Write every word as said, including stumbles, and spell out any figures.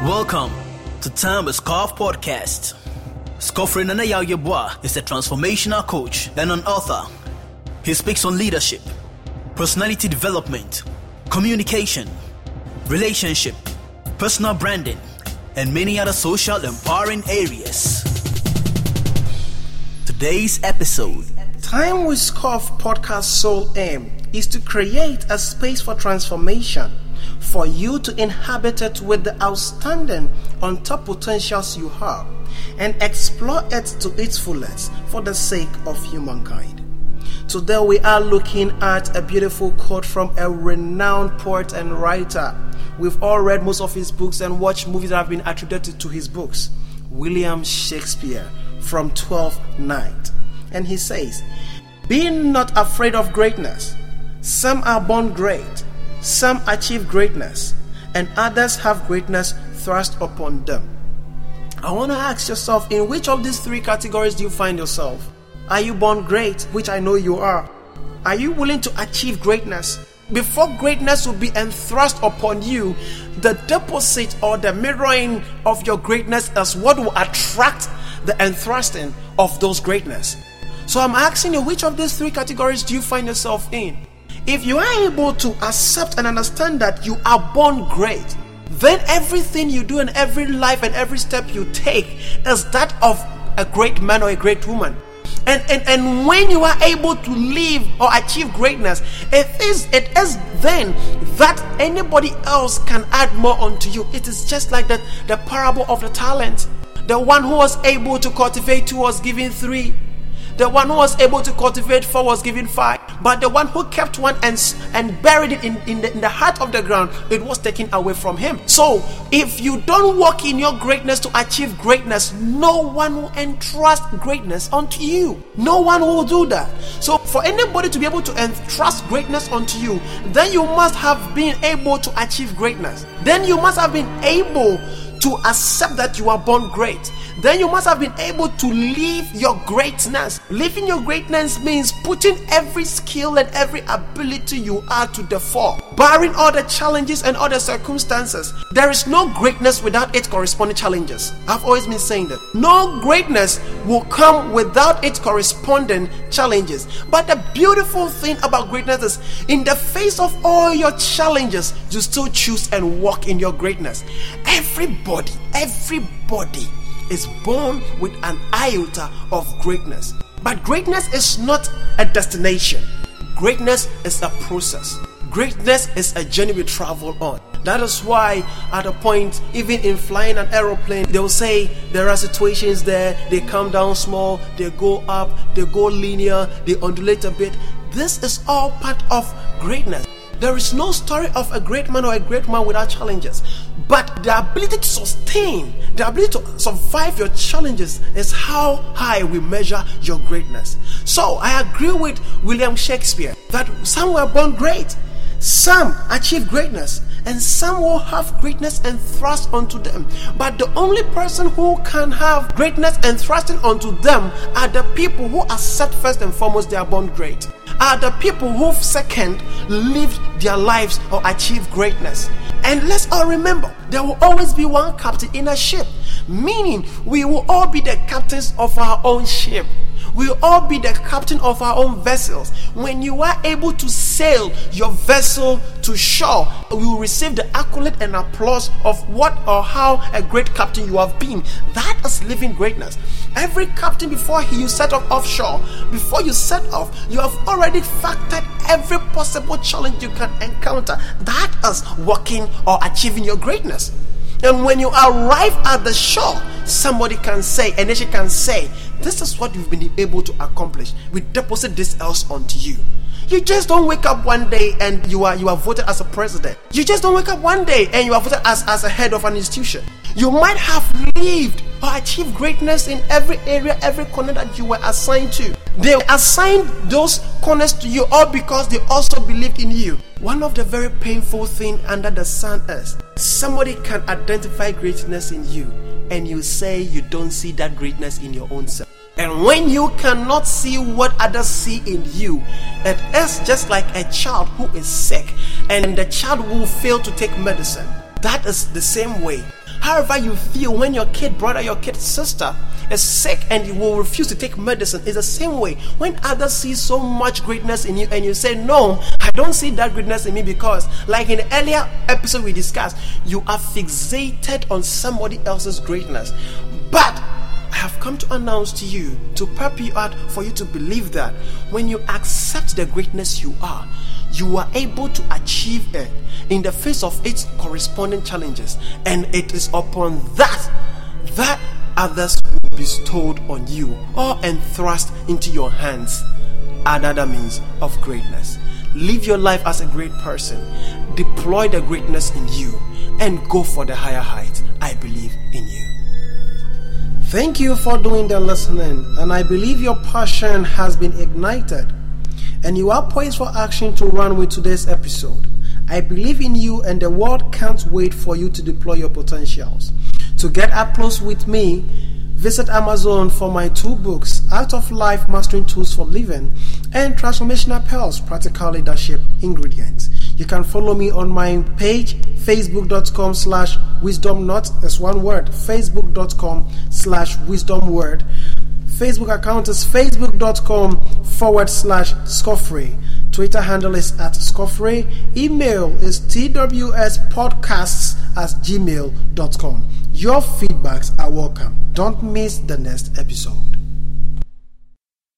Welcome to Time with Scarf Podcast. Scoffrey Nana Yeboah is a transformational coach and an author. He speaks on leadership, personality development, communication, relationship, personal branding, and many other social empowering areas. Today's episode. Time with Scarf Podcast sole aim is to create a space for transformation for you to inhabit it with the outstanding on-top potentials you have and explore it to its fullest for the sake of humankind. Today we are looking at a beautiful quote from a renowned poet and writer. We've all read most of his books and watched movies that have been attributed to his books. William Shakespeare from Twelfth Night. And he says, "Be not afraid of greatness. Some are born great, some achieve greatness, and others have greatness thrust upon them." I want to ask yourself, in which of these three categories do you find yourself? Are you born great, which I know you are? Are you willing to achieve greatness? Before greatness will be enthrust upon you, the deposit or the mirroring of your greatness is what will attract the enthrusting of those greatness. So I'm asking you, which of these three categories do you find yourself in? If you are able to accept and understand that you are born great, then everything you do and every life and every step you take is that of a great man or a great woman. And, and and when you are able to live or achieve greatness, it is it is then that anybody else can add more onto you. It is just like that the parable of the talent. The one who was able to cultivate two was given three. The one who was able to cultivate four was given five. But the one who kept one and, and buried it in, in, the, in the heart of the ground, it was taken away from him. So, if you don't walk in your greatness to achieve greatness, no one will entrust greatness unto you. No one will do that. So, for anybody to be able to entrust greatness unto you, then you must have been able to achieve greatness. Then you must have been able to accept that you are born great. Then you must have been able to live your greatness. Living your greatness means putting every skill and every ability you are to the fore. Barring all the challenges and all the circumstances, there is no greatness without its corresponding challenges. I've always been saying that. No greatness will come without its corresponding challenges. But the beautiful thing about greatness is, in the face of all your challenges, you still choose and walk in your greatness. Everybody, everybody is born with an iota of greatness. But greatness is not a destination. Greatness is a process. Greatness is a journey we travel on. That is why at a point, even in flying an aeroplane, they will say there are situations there, they come down small, they go up, they go linear, they undulate a bit. This is all part of greatness. There is no story of a great man or a great man without challenges. But the ability to sustain, the ability to survive your challenges is how high we measure your greatness. So I agree with William Shakespeare that some were born great, some achieve greatness, and some will have greatness and thrust onto them. But the only person who can have greatness and thrusting onto them are the people who accept first and foremost they are born great. Are the people who second lived their lives or achieved greatness. And let's all remember, there will always be one captain in a ship, meaning we will all be the captains of our own ship. We'll all be the captain of our own vessels. When you are able to sail your vessel to shore, we will receive the accolade and applause of what or how a great captain you have been. That is living greatness. Every captain, before you set off offshore, before you set off, you have already factored every possible challenge you can encounter. That is working or achieving your greatness. And when you arrive at the shore, somebody can say, a nation can say, this is what you've been able to accomplish. We deposit this else onto you. You just don't wake up one day and you are you are voted as a president. You just don't wake up one day and you are voted as, as a head of an institution. You might have lived or achieved greatness in every area, every corner that you were assigned to. They assigned those corners to you all because they also believed in you. One of the very painful things under the sun is somebody can identify greatness in you and you say you don't see that greatness in your own self. And when you cannot see what others see in you, it is just like a child who is sick and the child will fail to take medicine. That is the same way. However you feel when your kid brother, your kid sister is sick and you will refuse to take medicine, it's the same way. When others see so much greatness in you and you say, no, I don't see that greatness in me, because like in the earlier episode we discussed, you are fixated on somebody else's greatness. But I have come to announce to you, to pep you out, for you to believe that when you accept the greatness you are, you are able to achieve it in the face of its corresponding challenges, and it is upon that that others will be bestowed on you or enthrust into your hands another means of greatness. Live your life as a great person, deploy the greatness in you, and go for the higher heights. I believe in you. Thank you for doing the listening, and I believe your passion has been ignited and you are poised for action to run with today's episode. I believe in you, and the world can't wait for you to deploy your potentials. To get up close with me, visit Amazon for my two books, Art of Life, Mastering Tools for Living, and Transformational Pearls, Practical Leadership Ingredients. You can follow me on my page, facebook.com slash wisdom not, as one word, facebook.com slash wisdom word. Facebook account is facebook.com forward slash Scoffrey. Twitter handle is at Scoffrey. Email is twspodcasts at gmail dot com. Your feedbacks are welcome. Don't miss the next episode.